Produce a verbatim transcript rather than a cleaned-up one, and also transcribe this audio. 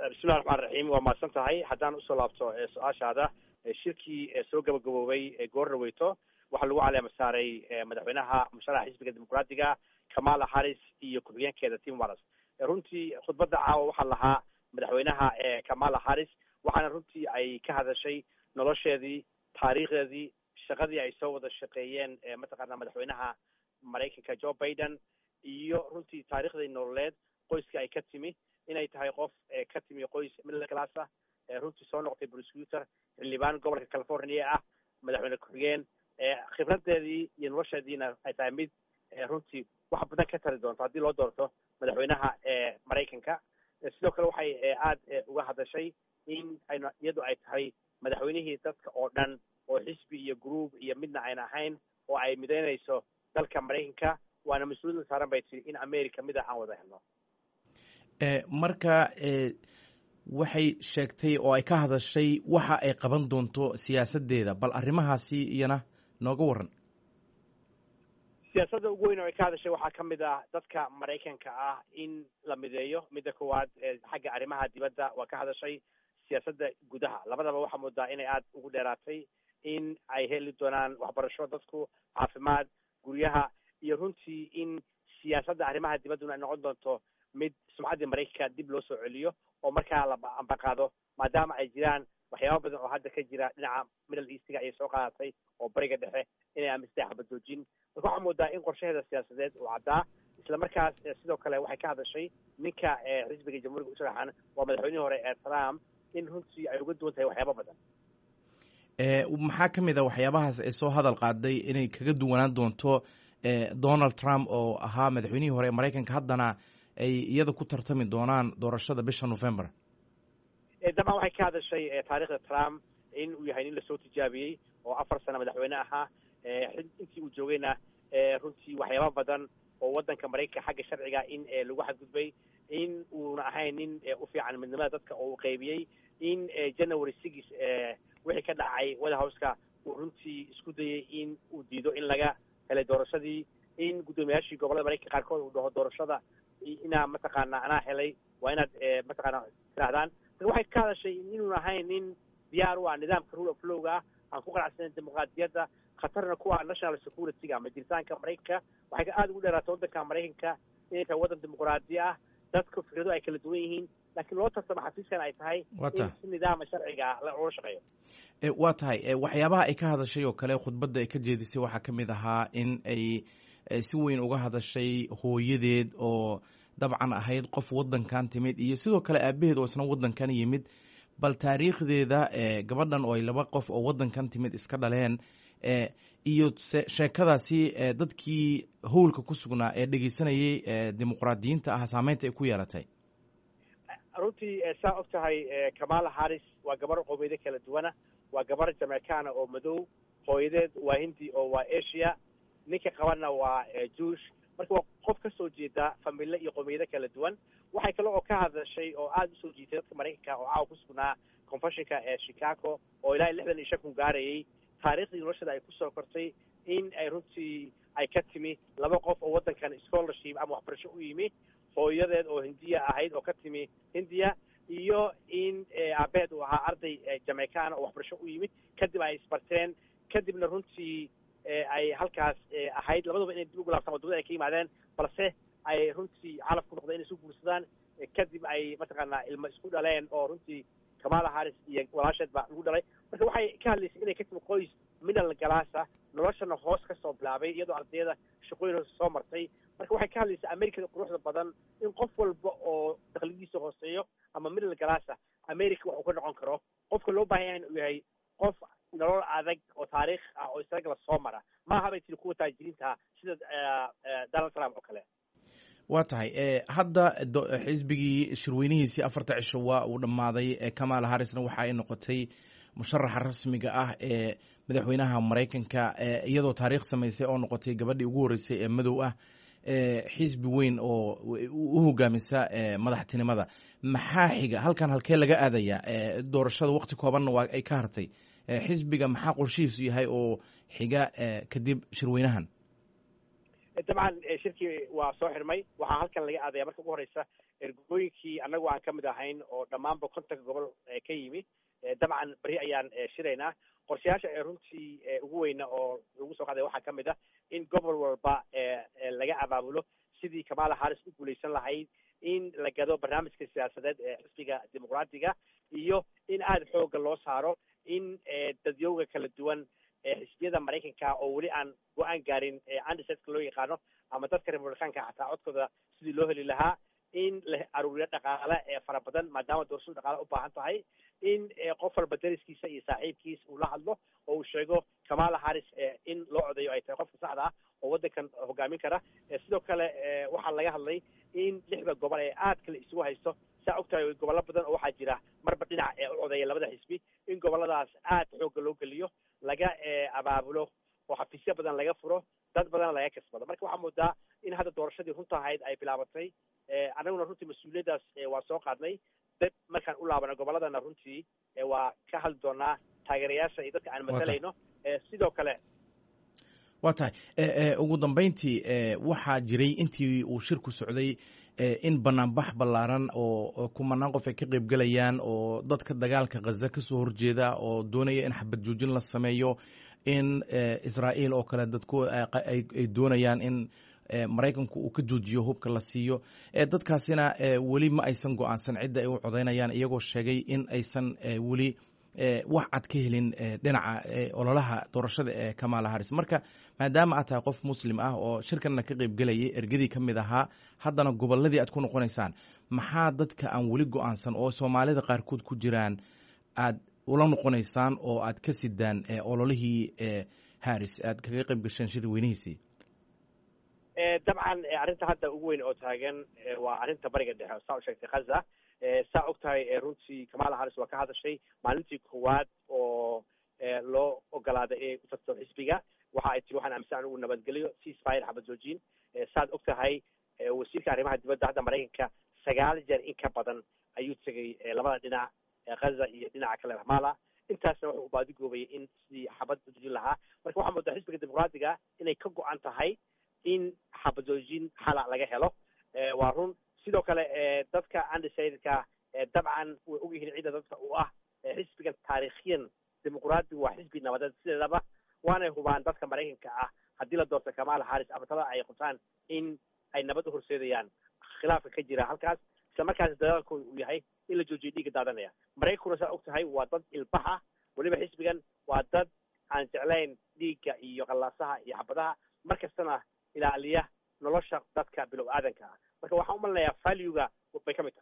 bismillahi raxmaan raxiim waa mahadsan tahay haddaan usoo laabto su-aashaada shirkii soo gabagaboobay goor dhaweyto waxaa lagu caleema saaray madaxweynaha musharaxa xisbiga dimuqraadiga kamala harris iyo ku-xigeenkeeda tim wallis runtii khudbadda caawa waxaa lahaa madaxweynaha kamala harris waxaana runtii ay ka hadashay nolosheedii taariikhdeedii shaqadii ay soo wada shaqeeyeen mataqaana madaxweynaha maraykanka joe biden iyo runtii taariikhdii nololeed qoyska ay ka timi inay tahay qof ka timi qoys middle class ah runtii soo noqotay prosecutor xildhibaan gobolka california ah madaxweyne ku-xigeen khibradeedii iyo nolosheediina ay tahay mid runtii wax badan ka tari doonto haddii loo doorto madaxweynaha maraykanka sidoo kale waxay aada uga hadashay in ayna iyadu ay tahay madaxweynihii dadka oo dhan oo xisbi iyo group iyo midna ayna ahayn oo ay midaynayso dalka maraykanka waana mas-uuliyadda saaran bay tiri in america mida aan wada helno marka waxay sheegtay oo ay ka hadashay waxa ay qaban doonto siyaasaddeeda bal arrimahaasi iyana nooga waran siyaasadda ugu weyn oo ay ka hadashay waxaa ka mid ah dadka maraykanka ah in la mideeyo midda koowaad xagga arrimaha dibadda waa ka hadashay siyaasadda gudaha labadaba waxaa moodaa inay aada ugu dheeraatay in ay heli doonaan waxbarasho dadku caafimaad guryaha iyo runtii in siyaasadda arrimaha dibadduna ay noqon doonto mid sumcaddii maraykanka dib loo soo celiyo oo markaa la ambaqaado maadaama ay jiraan waxyaaba badan oo hadda ka jira dhinaca middle eastiga ayay soo qaadatay oo bariga dhexe inay aaminstay xabadoojin marka waxaa moodaa in qorshaheeda siyaasadeed uu caddaa isla markaas sidoo kale waxay ka hadashay ninka xisbiga jamhuuriga u sharaxan waa madaxweynihii hore ee trump in runtii ay uga duwan tahay waxyaaba badan maxaa ka mid a waxyaabahaas ay soo hadal qaaday inay kaga duwanaan doonto donald trump oo ahaa madaxweynihii hore ee maraykanka haddana ay iyada ku tartami doonaan doorashada bisha november dabcan waxay ka hadashay taariikhda trump in uu yahay nin lasoo tijaabiyey oo afar sano madaxweyne ahaa intii uu joogayna runtii waxyaaba badan oo waddanka maraykanka xagga sharciga in lagu xadgudbay in uuna ahayn nin u fiican midnimada dadka oo uu qaybiyey in january six wixii ka dhacay white houseka uu runtii isku dayay in uu diido in laga helay doorashadii in guddoomiyaashii gobollada maraykanka qaarkood uu dhaho doorashada inaa mataqaana anaa helay waa inaad mataqaana tirahdaan marka waxay ka hadashay inuun ahayn nin diyaar u ah nidaamka rule of lowga ah aan ku qanacsanen dimuqraadiyadda khatarna kuwa national security-ga ama jiritaanka maraykanka waxay aada ugu dheeraatay waddanka maraykanka inay tahay waddan dimuqraadi ah dadka fikrado ay kala duwan yihiin laakiin loo tartamo xafiiskan ay tahay in si nidaama sharciga loola shaqeeyo waa tahay waxyaabaha ay ka hadashay oo kale khudbadda ay ka jeedisay waxaa ka mid ahaa in ay si weyn uga hadashay hooyadeed oo dabcan ahayd qof waddankan timid iyo sidoo kale aabaheed oo isna waddankan yimid bal taariikhdeeda gabadhan oo ay laba qof oo waddankan timid iska dhaleen iyo sheekadaasi dadkii howlka ku sugnaa ee dhegeysanayay dimuqraadiyiinta ah saameynta ay ku yeelatay runtii saa og tahay kamala harris waa gabar qowmiyado kala duwana waa gabar jamaicana oo madow hooyadeed waa hindi oo waa asia ninka qabanna waa juish marka waa qof ka soo jeeda famile iyo qowmiyado kala duwan waxay kale oo ka hadashay oo aada usoo jiitay dadka maraykanka oo caawa ku sugnaa confessionka ee chicago oo ilaa lixdan iyo shan kun gaarayay taariikhdii noloshada ay kusoo kortay in ay runtii ay ka timi laba qof oo waddankan scholarship ama waxbarasho u yimi hooyadeed oo hindiya ahayd oo ka timi hindiya iyo in aabeed uu ahaa arday jamaicana oo waxbarasho u yimid kadib ay isbarteen kadibna runtii ay halkaas ahayd labadaba inay dib ugu laabtaan wadamada ay ka yimaadeen balse ay runtii calaf ku noqdeen inay isu guursadaan kadib ay mataqaanaa ilmo isku dhaleen oo runtii kamala harris iyo walaasheed baa lagu dhalay marka waxay ka hadlaysay inay ka timi qoys middle galaasa noloshana hoos ka soo bilaabay iyadoo ardayada shaqooyin hoose soo martay marka waxay ka hadlaysay americada quruxda badan in qof walba oo dakhligiisa hooseeyo ama middle galaasa america wax uu ka noqon karo qofka loo baahan yahay uu yahay qof nolol adag oo taariikh ah oo isaga la soo mara maaha bay tiri kuwa taajiriinta sida donald trump oo kale waa tahay hadda xisbigii shirweynihiisii afarta cisho waa uu dhammaaday kamala harrisna waxa ay noqotay musharaxa rasmiga ah ee madaxweynaha maraykanka iyadoo taariikh samaysay oo noqotay gabadhii ugu horreysay ee madow ah xisbi weyn oo u hogaamisa madaxtinimada maxaa xiga halkan halkee laga aadayaa doorashada waqti koobanna waa ay ka hartay xisbiga maxaa qorshihiisu yahay oo xiga kadib shirweynahan dabcan shirkii waa soo xirmay waxaa halkan laga aadaya marka ugu horeysa ergooyinkii annagu aan kamid ahayn oo dhammaanba kontonka gobol ka yimi dabcan beri ayaan shiraynaa qorshayaasha ee runtii ugu weyna oo lagu soo qaaday waxaa kamid ah in gobol walba laga abaabulo sidii kamala harris u guuleysan lahayd in la gado barnaamijka siyaasadeed ee xisbiga dimuqraatiga iyo in aada xooga loo saaro in dadyowga kala duwan xisbiyada maraykanka oo weli aan go-aan gaarin undecidka loo yaqaano ama dadka republicaanka xataa codkooda sidii loo heli lahaa in la aruuriyo dhaqaale ee fara badan maadaama doorashadu dhaqaale u baahan tahay in qof walba dariskiisa iyo saaxiibkiis uu la hadlo oo uu sheego kamala harris in loo codeeyo ay tahay qofka saxda ah oo waddankan hogaamin kara sidoo kale waxaa laga hadlay in lixda gobol ee aad kale isugu haysto saa ogtahay gobollo badan oo waxaa jira marba dhinac ee u codeeya labada xisbi in gobolladaas aad xoogga loo geliyo laga abaabulo oo xafiisyo badan laga furo dad badan laga kasbado marka waxaa moodaa in hadda doorashadii runta ahayd ay bilaabatay annaguna runtii mas-uuliyaddaas waa soo qaadnay dad markaan u laabana gobolladana runtii waa ka hadli doonaa taageerayaasha iyo dadka aan matalayno sidoo kale waa tahay ugu dambeyntii waxaa jiray intii uu shirku socday in banaanbax ballaaran oo kumanaan qof ay ka qayb gelayaan oo dadka dagaalka ghaza ka soo horjeeda oo doonaya in xabad joojin la sameeyo in israa'iil oo kale dadku ay doonayaan in maraykanku uu ka joojiyo hubka la siiyo dadkaasina weli ma aysan go-aansan cidda ay u codaynayaan iyagoo sheegay in aysan weli wax cad ka helin dhinaca ololaha doorashada ee kamala harris marka maadaama aad tahay qof muslim ah oo shirkanna ka qayb gelayay ergadii ka mid ahaa haddana gobolladii aad ku noqonaysaan maxaa dadka aan weli go-aansan oo soomaalida qaarkood ku jiraan aad ula noqonaysaan oo aad ka sidaan ololihii harris aad kaga qayb gasheen shir weynihiisii dabcan arrinta hadda ugu weyn oo taagan waa arrinta bariga dhexe saa u sheegtay ghaza saa og tahay runtii kamala harris waa ka hadashay maalintii koowaad oo loo ogolaaday inay u tagto xisbiga waxa ay tiri waxaan aaminsan anigu nabadgelyo ceasefire xabad joojin saad og tahay wasiirka arrimaha dibadda hadda maraykanka sagaal jeer in ka badan ayuu tegay labada dhinac ghaza iyo dhinaca kale ramala intaasna wuxuu ubaadigoobayay in sidii xabad joojin lahaa marka waxaa moodaa xisbiga dimuqraatiga inay ka go-an tahay in xabad joojin xala laga helo waa run sidoo kale dadka undecidedka dabcan way ogyihiin cidda dadka u ah xisbigan taariikhiyan dimuqraatigu waa xisbi nabadeed sideedaba waanay hubaan dadka maraykanka ah haddii la doorto kamala harris abatada ay qabtaan in ay nabad u horseedayaan khilaafka ka jira halkaas isla markaas dadaalkooda uu yahay in la joojiyo dhiigga daadanaya maraykankuna saa og tahay waa dad ilbaha weliba xisbigan waa dad aan jeclayn dhiigga iyo qallaasaha iyo xabadaha mar kastana ilaaliya nolosha dadka bilow aadanka ah marka waxaan u malinayaa valuega bay ka mid tahay